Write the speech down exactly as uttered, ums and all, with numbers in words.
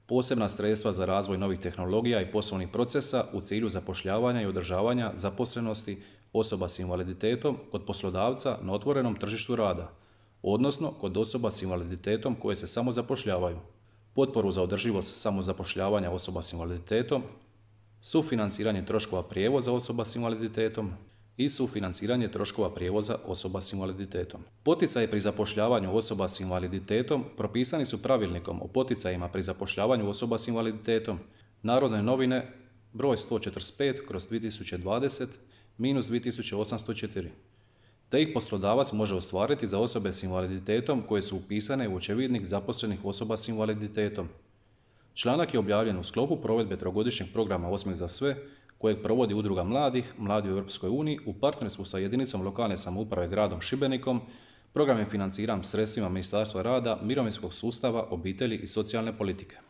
posebna sredstva za razvoj novih tehnologija i poslovnih procesa u cilju zapošljavanja i održavanja zaposlenosti osoba s invaliditetom kod poslodavca na otvorenom tržištu rada, odnosno kod osoba s invaliditetom koje se samozapošljavaju, potporu za održivost samozapošljavanja osoba s invaliditetom, sufinanciranje troškova prijevoza osoba s invaliditetom i sufinanciranje troškova prijevoza osoba s invaliditetom. Poticaji pri zapošljavanju osoba s invaliditetom propisani su pravilnikom o poticajima pri zapošljavanju osoba s invaliditetom, Narodne novine broj sto četrdeset pet kroz dvije tisuće dvadeset minus dvije tisuće osamsto četiri, te ih poslodavac može ostvariti za osobe s invaliditetom koje su upisane u očevidnik zaposlenih osoba s invaliditetom. Članak je objavljen u sklopu provedbe trogodišnjeg programa Osmijeh za sve, kojeg provodi Udruga mladih, Mladi u Europskoj uniji u partnerstvu sa jedinicom lokalne samouprave gradom Šibenikom. Program je financiran sredstvima Ministarstva rada, mirovinskog sustava, obitelji i socijalne politike.